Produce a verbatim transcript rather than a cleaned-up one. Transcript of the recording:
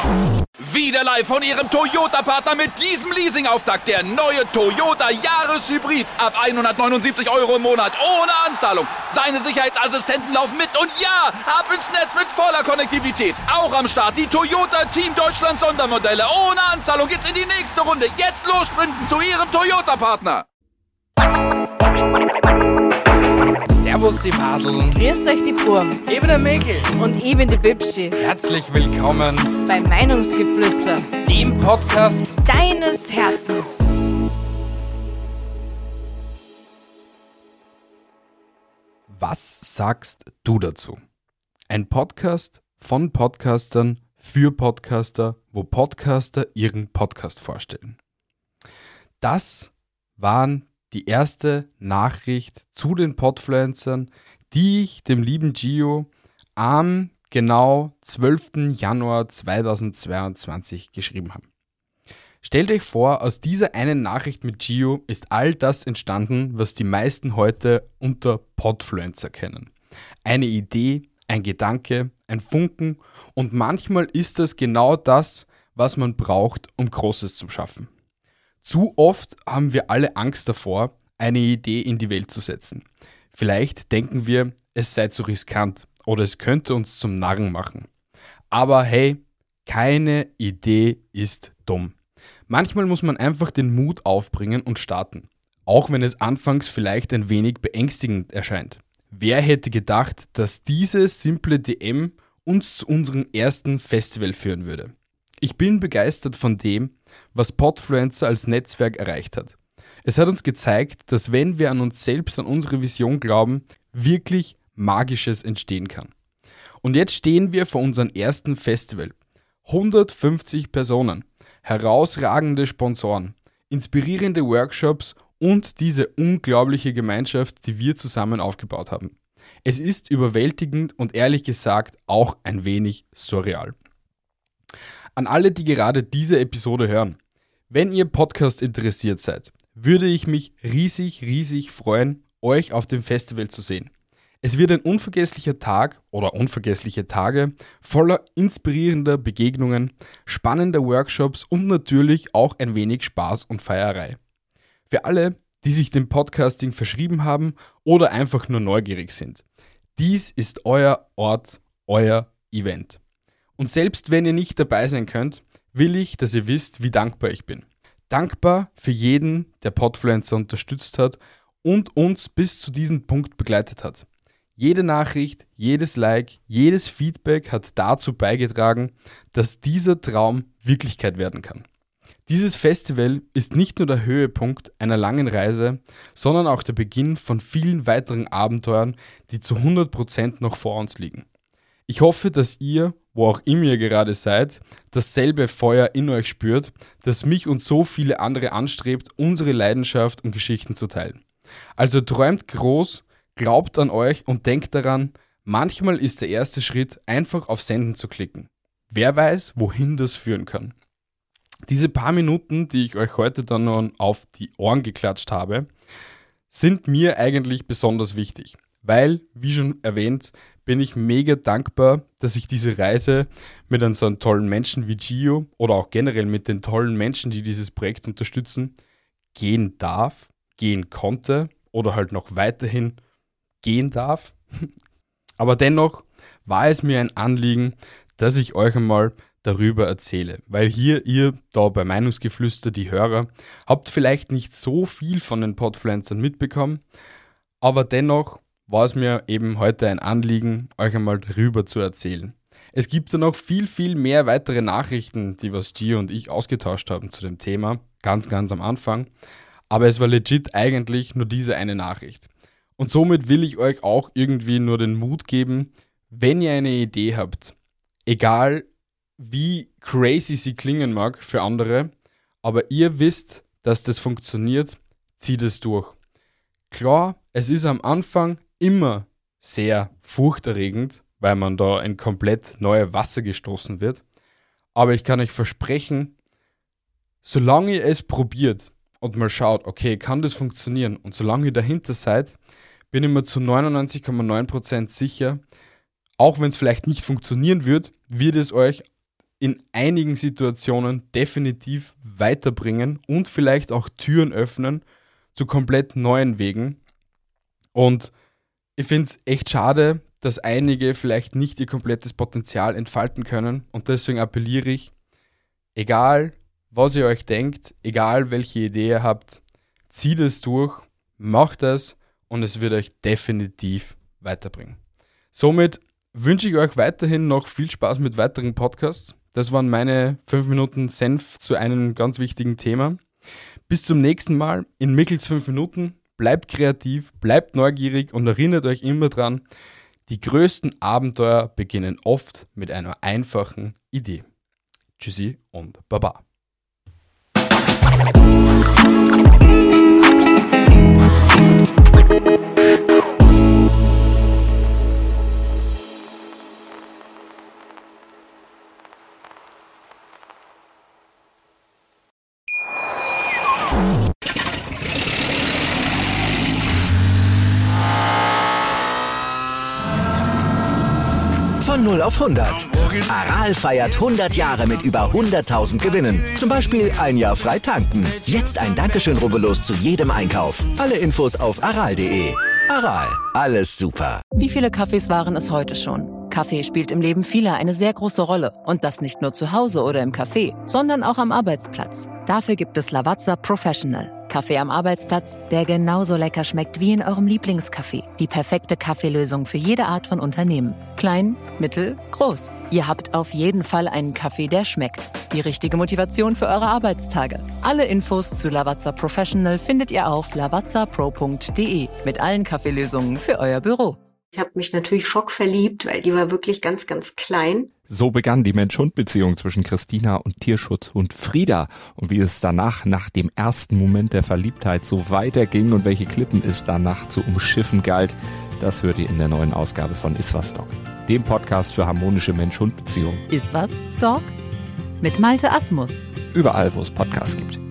Wieder live von Ihrem Toyota-Partner mit diesem Leasing-Auftakt. Der neue Toyota Jahreshybrid. Ab hundertneunundsiebzig Euro im Monat. Ohne Anzahlung. Seine Sicherheitsassistenten laufen mit. Und ja, ab ins Netz mit voller Konnektivität. Auch am Start die Toyota Team Deutschland Sondermodelle. Ohne Anzahlung geht's in die nächste Runde. Jetzt los sprinten zu Ihrem Toyota-Partner. Servus die Madeln. Grüß euch die Burm. Ich bin der Mäkel. Und ich bin die Bibschi. Herzlich willkommen Bei Meinungsgeflüster. dem Podcast Deines Herzens. Was sagst du dazu? Ein Podcast von Podcastern für Podcaster, wo Podcaster ihren Podcast vorstellen. Das waren die erste Nachricht zu den Podfluencern, die ich dem lieben Gio am genau zwölften Januar zweitausendzweiundzwanzig geschrieben habe. Stellt euch vor, aus dieser einen Nachricht mit Gio ist all das entstanden, was die meisten heute unter Podfluencer kennen. Eine Idee, ein Gedanke, ein Funken und manchmal ist das genau das, was man braucht, um Großes zu schaffen. Zu oft haben wir alle Angst davor, eine Idee in die Welt zu setzen. Vielleicht denken wir, es sei zu riskant oder es könnte uns zum Narren machen. Aber hey, keine Idee ist dumm. Manchmal muss man einfach den Mut aufbringen und starten, auch wenn es anfangs vielleicht ein wenig beängstigend erscheint. Wer hätte gedacht, dass diese simple D M uns zu unserem ersten Festival führen würde? Ich bin begeistert von dem, was Podfluencer als Netzwerk erreicht hat. Es hat uns gezeigt, dass wenn wir an uns selbst, an unsere Vision glauben, wirklich Magisches entstehen kann. Und jetzt stehen wir vor unserem ersten Festival. hundertfünfzig Personen, herausragende Sponsoren, inspirierende Workshops und diese unglaubliche Gemeinschaft, die wir zusammen aufgebaut haben. Es ist überwältigend und ehrlich gesagt auch ein wenig surreal. An alle, die gerade diese Episode hören, wenn ihr Podcast interessiert seid, würde ich mich riesig, riesig freuen, euch auf dem Festival zu sehen. Es wird ein unvergesslicher Tag oder unvergessliche Tage voller inspirierender Begegnungen, spannender Workshops und natürlich auch ein wenig Spaß und Feierei. Für alle, die sich dem Podcasting verschrieben haben oder einfach nur neugierig sind. Dies ist euer Ort, euer Event. Und selbst wenn ihr nicht dabei sein könnt, will ich, dass ihr wisst, wie dankbar ich bin. Dankbar für jeden, der Podfluencer unterstützt hat und uns bis zu diesem Punkt begleitet hat. Jede Nachricht, jedes Like, jedes Feedback hat dazu beigetragen, dass dieser Traum Wirklichkeit werden kann. Dieses Festival ist nicht nur der Höhepunkt einer langen Reise, sondern auch der Beginn von vielen weiteren Abenteuern, die zu hundert Prozent noch vor uns liegen. Ich hoffe, dass ihr, wo auch immer ihr gerade seid, dasselbe Feuer in euch spürt, das mich und so viele andere anstrebt, unsere Leidenschaft und Geschichten zu teilen. Also träumt groß, glaubt an euch und denkt daran, manchmal ist der erste Schritt, einfach auf Senden zu klicken. Wer weiß, wohin das führen kann. Diese paar Minuten, die ich euch heute dann noch auf die Ohren geklatscht habe, sind mir eigentlich besonders wichtig, weil, wie schon erwähnt, bin ich mega dankbar, dass ich diese Reise mit einem so einem tollen Menschen wie Gio oder auch generell mit den tollen Menschen, die dieses Projekt unterstützen, gehen darf, gehen konnte oder halt noch weiterhin gehen darf. Aber dennoch war es mir ein Anliegen, dass ich euch einmal darüber erzähle, weil hier ihr da bei Meinungsgeflüster, die Hörer, habt vielleicht nicht so viel von den Podfluencern mitbekommen, aber dennoch war es mir eben heute ein Anliegen, euch einmal darüber zu erzählen. Es gibt da noch viel, viel mehr weitere Nachrichten, die was Gio und ich ausgetauscht haben zu dem Thema, ganz, ganz am Anfang, aber es war legit eigentlich nur diese eine Nachricht. Und somit will ich euch auch irgendwie nur den Mut geben, wenn ihr eine Idee habt, egal wie crazy sie klingen mag für andere, aber ihr wisst, dass das funktioniert, zieht es durch. Klar, es ist am Anfang immer sehr furchterregend, weil man da in komplett neue Wasser gestoßen wird, aber ich kann euch versprechen, solange ihr es probiert und mal schaut, okay, kann das funktionieren und solange ihr dahinter seid, bin ich mir zu neunundneunzig Komma neun Prozent sicher, auch wenn es vielleicht nicht funktionieren wird, wird es euch in einigen Situationen definitiv weiterbringen und vielleicht auch Türen öffnen zu komplett neuen Wegen. Und ich finde es echt schade, dass einige vielleicht nicht ihr komplettes Potenzial entfalten können. Und deswegen appelliere ich, egal was ihr euch denkt, egal welche Idee ihr habt, zieht es durch, macht es und es wird euch definitiv weiterbringen. Somit wünsche ich euch weiterhin noch viel Spaß mit weiteren Podcasts. Das waren meine fünf Minuten Senf zu einem ganz wichtigen Thema. Bis zum nächsten Mal in Michels fünf Minuten. Bleibt kreativ, bleibt neugierig und erinnert euch immer dran, die größten Abenteuer beginnen oft mit einer einfachen Idee. Tschüssi und Baba. Von null auf hundert. Aral feiert hundert Jahre mit über hunderttausend Gewinnen. Zum Beispiel ein Jahr frei tanken. Jetzt ein Dankeschön, rubbellos zu jedem Einkauf. Alle Infos auf aral punkt de. Aral, alles super. Wie viele Kaffees waren es heute schon? Kaffee spielt im Leben vieler eine sehr große Rolle. Und das nicht nur zu Hause oder im Café, sondern auch am Arbeitsplatz. Dafür gibt es Lavazza Professional. Kaffee am Arbeitsplatz, der genauso lecker schmeckt wie in eurem Lieblingscafé. Die perfekte Kaffeelösung für jede Art von Unternehmen. Klein, mittel, groß. Ihr habt auf jeden Fall einen Kaffee, der schmeckt. Die richtige Motivation für eure Arbeitstage. Alle Infos zu Lavazza Professional findet ihr auf lavazza pro punkt de mit allen Kaffeelösungen für euer Büro. Ich habe mich natürlich schockverliebt, weil die war wirklich ganz, ganz klein. So begann die Mensch-Hund-Beziehung zwischen Christina und Tierschutzhund Frieda. Und wie es danach, nach dem ersten Moment der Verliebtheit, so weiterging und welche Klippen es danach zu umschiffen galt, das hört ihr in der neuen Ausgabe von Iswas Dog, dem Podcast für harmonische Mensch-Hund-Beziehungen. Iswas Dog? Mit Malte Asmus. Überall, wo es Podcasts gibt.